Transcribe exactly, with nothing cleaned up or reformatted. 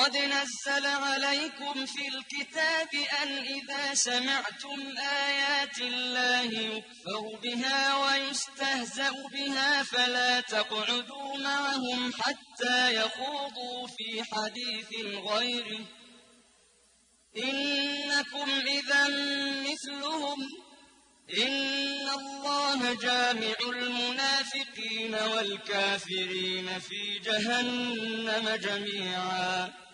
قد نزل عليكم في الكتاب أن إذا سمعتم آيات الله يكفر بها ويستهزأ بها فلا تقعدوا معهم حتى يخوضوا في حديث غيره إنكم إذا مثلهم إن الله جامع المنافقين والكافرين في جهنم جميعا